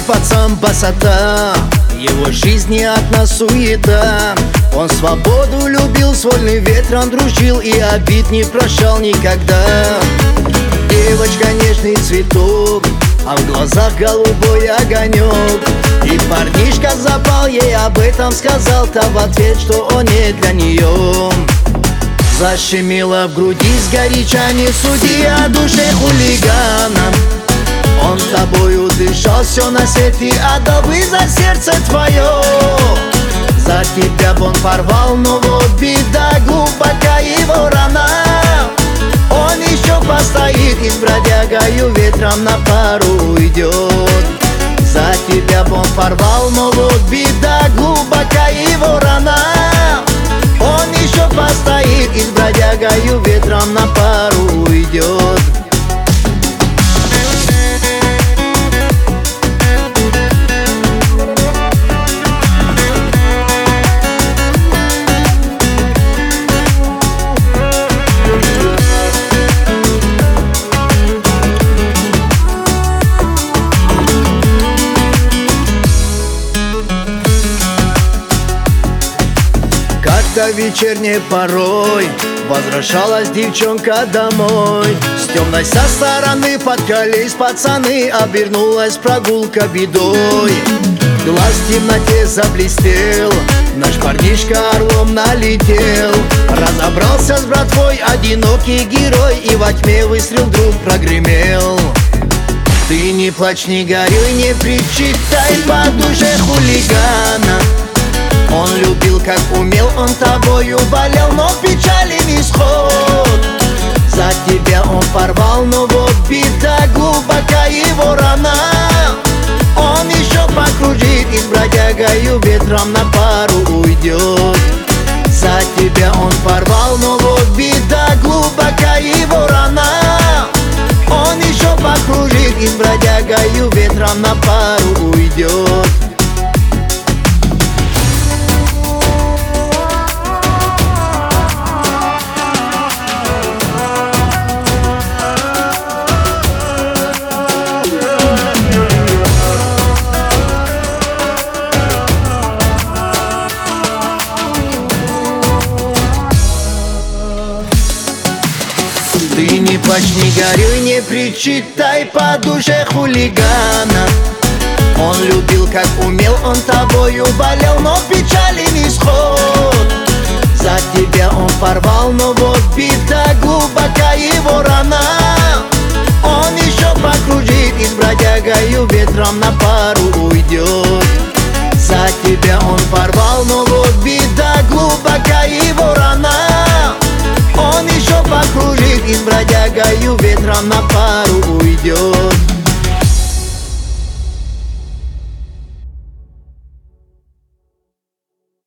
пацан босота, его жизни одна суета. Он свободу любил, с вольным ветром дружил и обид не прощал никогда. Девочка нежный цветок, а в глазах голубой огонек. И парнишка запал, ей об этом сказал, та в ответ, что он не для нее. Защемило в груди сгоряча, не суди о душе хулигана. Он с тобою дышал, все на свете отдал бы за сердце твое. За тебя б он порвал, но вот беда, глубока его рана. Он еще постоит и с бродягою ветром на пару уйдет. За тебя б он порвал, но вот беда, глубока его рана. Он еще постоит и с бродягою ветром на пару уйдет. Как-то вечерней порой возвращалась девчонка домой. С темной со стороны подкрались пацаны, обернулась прогулка бедой. Глаз в темноте заблестел, наш парнишка орлом налетел. Разобрался с братвой одинокий герой, и во тьме выстрел вдруг прогремел. Ты не плачь, не горюй, не причитай по душе хулигана. Он любил, как умел, он тобою болел, но печален исход. За тебя он порвал, но вот беда, глубока его рана. Он еще покружит и с бродягою ветром на пару уйдет. За тебя он порвал, но вот беда, глубока его рана. Он еще покружит и с бродягою ветром на пару уйдет. Ты не плачь, не горюй, не причитай по душе хулигана. Он любил, как умел, он тобою болел, но печален исход. За тебя он порвал, но вот беда, глубока его рана. Он еще покружит и с бродягою ветром на пару уйдет. За тебя он порвал, но вот беда, глубока его рана. Он еще покружит и с бродягою ветром на пару уйдет.